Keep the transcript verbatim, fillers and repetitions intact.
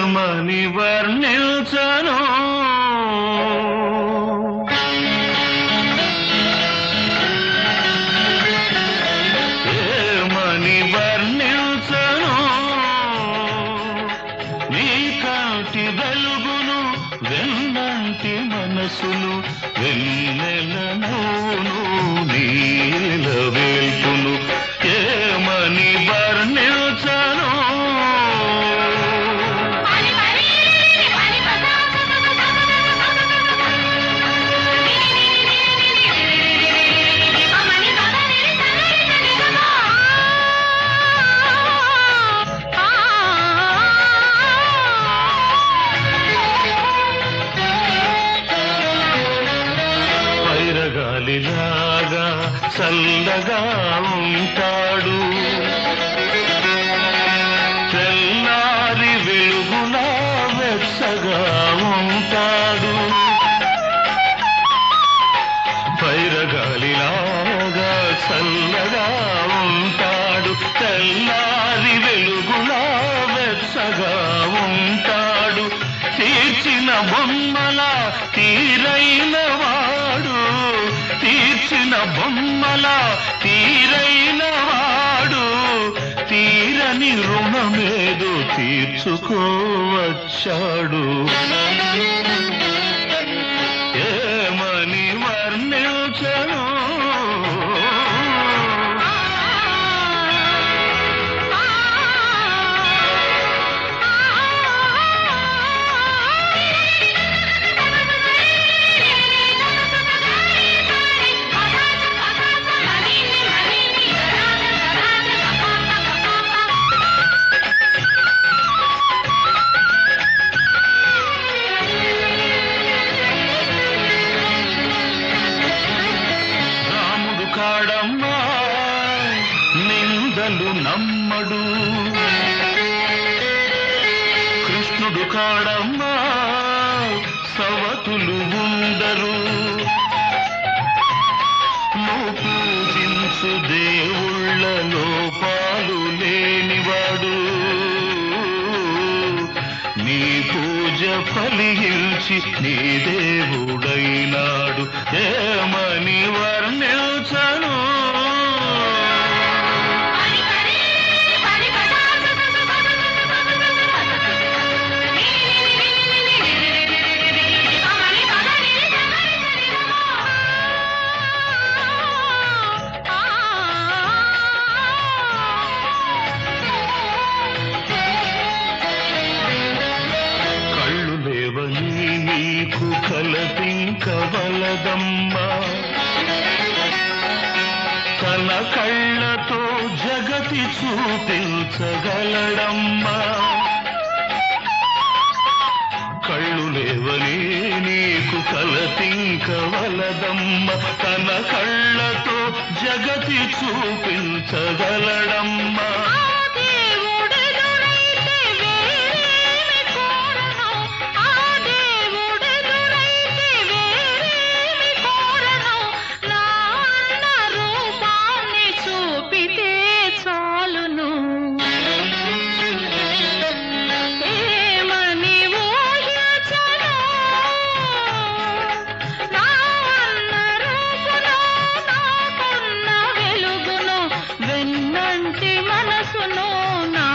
ఏమని వర్ణించను ఏమని వర్ణించను నీ కాంతి వెలుగును వెన్నంటి మనసును వెన్నెల నవ్వును నీల వేల్పును ఏమని వర్ణించను గాలిలాగా చల్లగా ఉంటాడు తెల్లారి వెలుగులా వెచ్చగా ఉంటాడు పైరగాలిలాగా చల్లగా ఉంటాడు తెల్లారి వెలుగులా వెచ్చగా ఉంటాడు తీర్చిన బొమ్మల తీరైన వాడు తీర్చిన బొమ్మల తీరైన వాడు తీరని రుణమేదో తీర్చుకోవచ్చాడు ఏమని వర్ణించను కాడమ్మా నిందలు నమ్మడు కృష్ణుడు కాడమ్మా సవతులు ఉండరు నువ్వు పూజించు దేవుళ్ళ లోపాలు లేనివాడు నీ పూజ ఫలించి నీ దేవుడైనాడు ఏమని వర్ణించను నీకు కలపింకవలదమ్మా తన కళ్ళతో జగతి చూపించగలడమ్మా కళ్ళు లేవని నీకు కలపింకవలదమ్మా తన కళ్ళతో జగతి చూపించగలడమ్మా మనసును నా